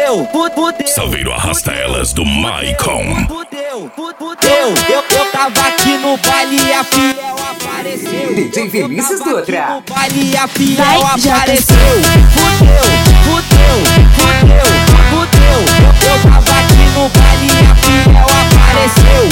Salveiro arrasta elas do Maicon. Eu tava aqui no baile e a fiel apareceu. DJ Vinícius Dutra. No baile e a fiel apareceu. Eu tava aqui no baile e a fiel apareceu.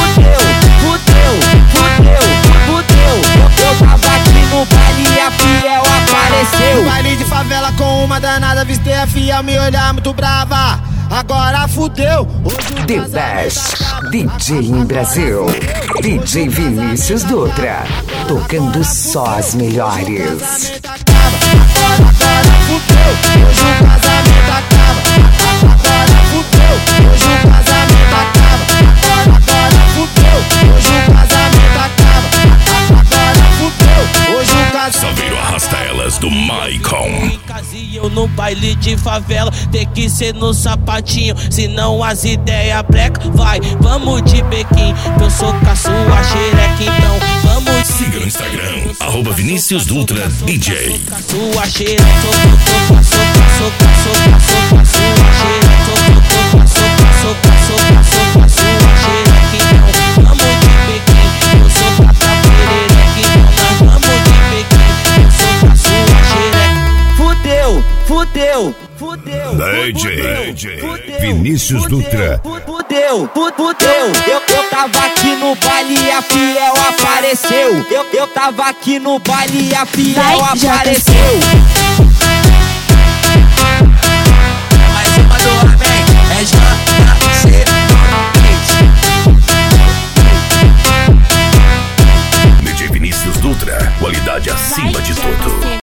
Eu tava aqui no baile e a fiel apareceu. Baile de favela com uma danada, vistei a fiel, me olhar muito brava. Agora fudeu. The Best DJ em Brasil. DJ Vinícius Dutra. Tocando só as melhores. Agora fudeu. Hoje o casamento acaba. Agora fudeu. Hoje o casamento acaba. Agora fudeu. Hoje o casamento acaba. Agora fudeu. Hoje o casamento. Salveiro arrasta elas do Maicon. Eu no baile de favela, tem que ser no sapatinho, senão as ideias breca. Vai, vamos de bequim, eu sou com a sua xereca, então vamos. Siga no Instagram, @Vinícius Dutra DJ. Sua xereca, sou com a sua xereca, então vamos de bequim, eu sou com a perereca, então nós vamos de bequim, eu sou com a sua xereca. Fudeu. DJ Vinícius Dutra. Eu tava aqui no baile e a fiel apareceu. Eu tava aqui no baile e a fiel apareceu. Mais uma do Amém, é JC. DJ Vinícius Dutra, qualidade acima de tudo.